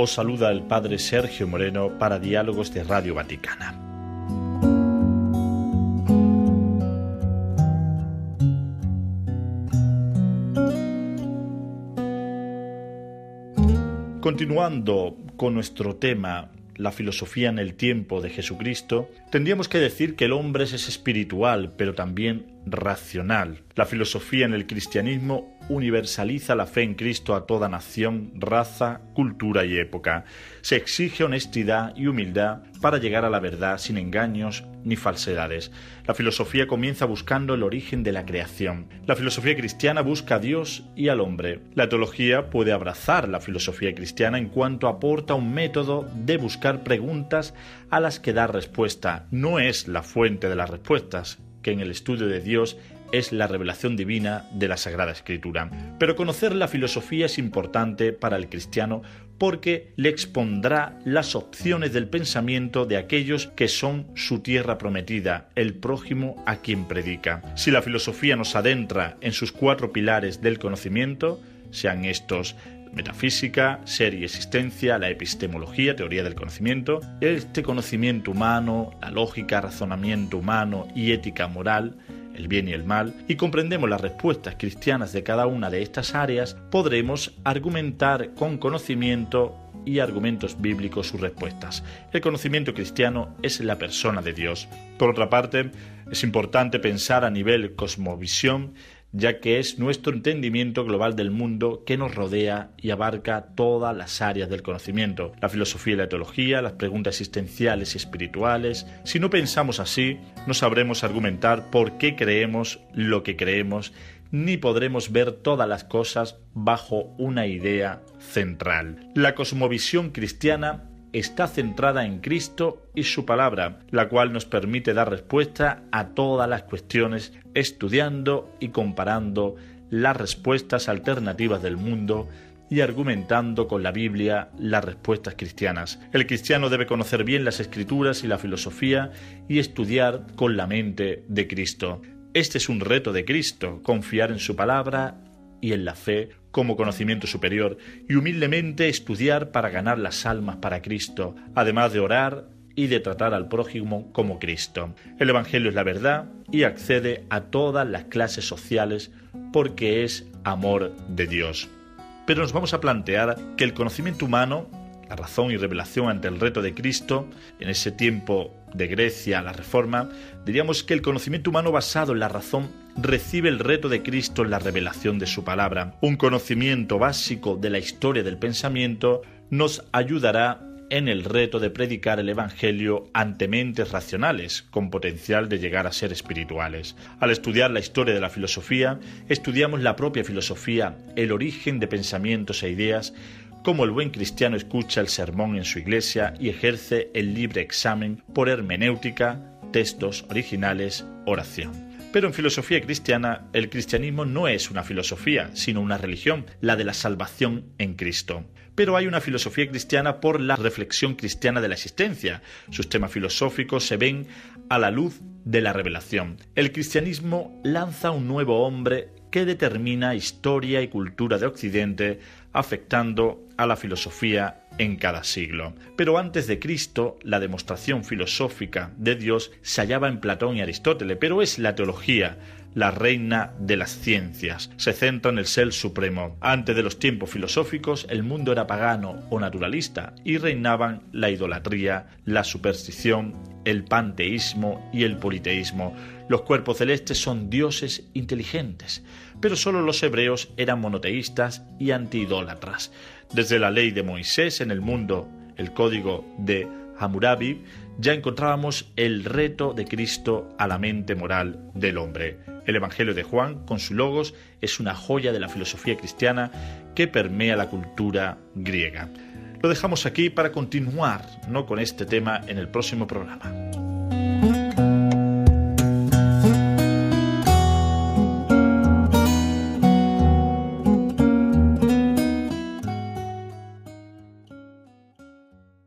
Os saluda el Padre Sergio Moreno para Diálogos de Radio Vaticana. Continuando con nuestro tema, la filosofía en el tiempo de Jesucristo, tendríamos que decir que el hombre es espiritual, pero también racional. La filosofía en el cristianismo universaliza la fe en Cristo a toda nación, raza, cultura y época. Se exige honestidad y humildad para llegar a la verdad sin engaños ni falsedades. La filosofía comienza buscando el origen de la creación. La filosofía cristiana busca a Dios y al hombre. La teología puede abrazar la filosofía cristiana en cuanto aporta un método de buscar preguntas a las que dar respuesta. No es la fuente de las respuestas, que en el estudio de Dios es la revelación divina de la Sagrada Escritura. Pero conocer la filosofía es importante para el cristiano porque le expondrá las opciones del pensamiento de aquellos que son su tierra prometida, el prójimo a quien predica. Si la filosofía nos adentra en sus 4 pilares del conocimiento, sean estos metafísica, ser y existencia, la epistemología, teoría del conocimiento, este conocimiento humano, la lógica, razonamiento humano y ética moral, el bien y el mal, y comprendemos las respuestas cristianas de cada una de estas áreas, podremos argumentar con conocimiento y argumentos bíblicos sus respuestas. El conocimiento cristiano es la persona de Dios. Por otra parte, es importante pensar a nivel cosmovisión, ya que es nuestro entendimiento global del mundo que nos rodea y abarca todas las áreas del conocimiento, la filosofía y la teología, las preguntas existenciales y espirituales. Si no pensamos así, no sabremos argumentar por qué creemos lo que creemos, ni podremos ver todas las cosas bajo una idea central. La cosmovisión cristiana está centrada en Cristo y su palabra, la cual nos permite dar respuesta a todas las cuestiones estudiando y comparando las respuestas alternativas del mundo y argumentando con la Biblia las respuestas cristianas. El cristiano debe conocer bien las Escrituras y la filosofía y estudiar con la mente de Cristo. Este es un reto de Cristo, confiar en su palabra y en la fe como conocimiento superior y humildemente estudiar para ganar las almas para Cristo, además de orar y de tratar al prójimo como Cristo. El Evangelio es la verdad y accede a todas las clases sociales porque es amor de Dios. Pero nos vamos a plantear que el conocimiento humano, la razón y revelación ante el reto de Cristo, en ese tiempo de Grecia, la Reforma, diríamos que el conocimiento humano basado en la razón recibe el reto de Cristo en la revelación de su palabra. Un conocimiento básico de la historia del pensamiento nos ayudará en el reto de predicar el Evangelio ante mentes racionales, con potencial de llegar a ser espirituales. Al estudiar la historia de la filosofía, estudiamos la propia filosofía, el origen de pensamientos e ideas, cómo el buen cristiano escucha el sermón en su iglesia y ejerce el libre examen por hermenéutica, textos originales, oración. Pero en filosofía cristiana, el cristianismo no es una filosofía, sino una religión, la de la salvación en Cristo. Pero hay una filosofía cristiana por la reflexión cristiana de la existencia. Sus temas filosóficos se ven a la luz de la revelación. El cristianismo lanza un nuevo hombre que determina historia y cultura de Occidente, afectando a la filosofía en cada siglo. Pero antes de Cristo, la demostración filosófica de Dios se hallaba en Platón y Aristóteles, pero es la teología la reina de las ciencias. Se centra en el ser supremo. Antes de los tiempos filosóficos, el mundo era pagano o naturalista y reinaban la idolatría, la superstición, el panteísmo y el politeísmo. Los cuerpos celestes son dioses inteligentes, pero solo los hebreos eran monoteístas y antiidólatras. Desde la ley de Moisés en el mundo, el código de Hammurabi, ya encontrábamos el reto de Cristo a la mente moral del hombre. El Evangelio de Juan, con su logos, es una joya de la filosofía cristiana que permea la cultura griega. Lo dejamos aquí para continuar, con este tema en el próximo programa.